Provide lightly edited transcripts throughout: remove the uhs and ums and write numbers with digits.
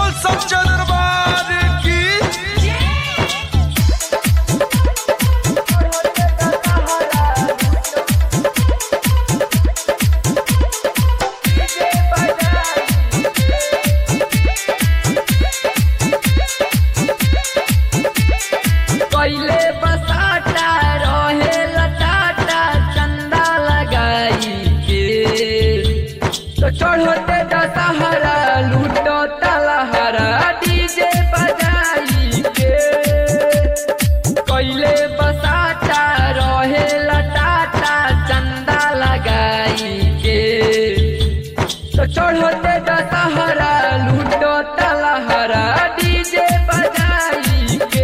सच्चा दरबार की पहले बसाता रहे लटाटा चंदा लगाई के तो चढ़ोते दशहरा लूटो तलहरा डीजे बजाई के। पहले बसाता रहे लटाटा चंदा लगाई के तो चढ़ोते दशहरा लूटो तलहरा डीजे बजाई के।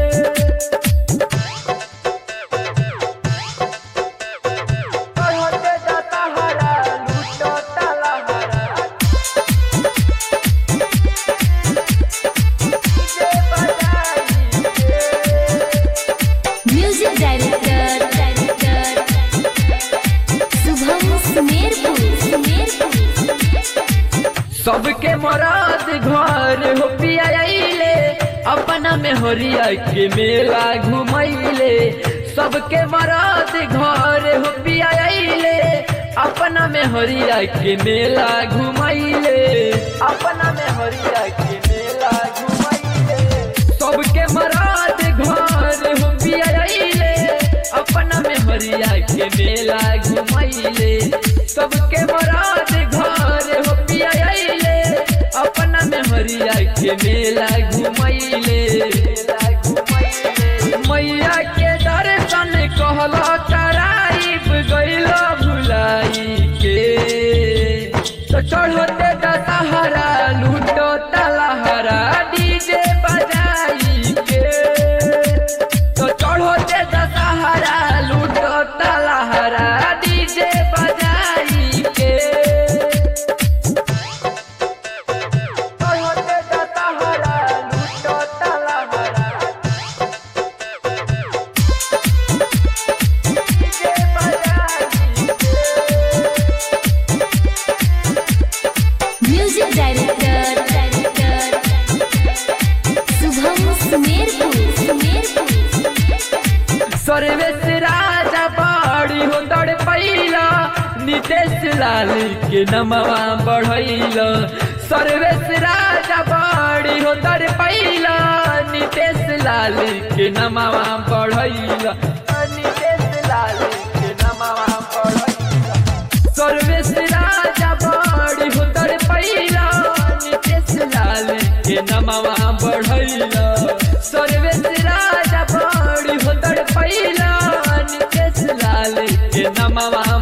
Music director Shubham Sumerpur. सबके मराद घर हो पियाइले अपना में हरिया के मेला घुमैले। सबके मराद घर हो पियाइले अपना में हरिया के मेला घुमैले। अपना में हरिया के मेला घुमैले। सबके मराद घर हो पियाइले अपना में हरिया के मेला घुमैले। सबके मराद घर हो पियाइले अपना में हरिया के मेला घुमैले। मैया के दर्शन कहला कराइब गइला भुलाई के तो चढ़ोते दशहरा लूटो तलहरा डीजे बजाई के। तो चढ़ोते दशहरा लूटो तलहरा डीजे बजाई के। चढ़ोते दशहरा लूटो तलहरा डीजे बजाई के। Music director Shubham Sumerpur. सर्वेश राजा बाड़ी हो दौड़ पैला नितेश लाल के नमवा बढ़ैला। सर्वेश राजा बाड़ी हो दौड़ पैला नितेश लाल के नमवा बढ़ैला। नितेश लाल के नमवा बढ़ैला। सर्वेश राजा बाड़ी हो दौड़ पैला नितेश लाल के नमवा बढ़ैला। सर्वेश राजा बाड़ी हो दौड़ पैला नितेश लाल के नमवा